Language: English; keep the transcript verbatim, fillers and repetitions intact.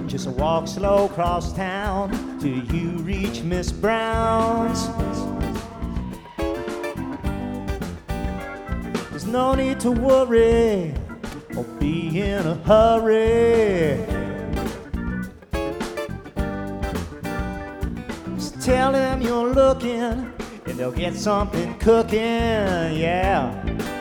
Just walk slow across town till you reach Miss Brown's. There's no need to worry or be in a hurry. Just tell them you're looking and they'll get something cooking, yeah.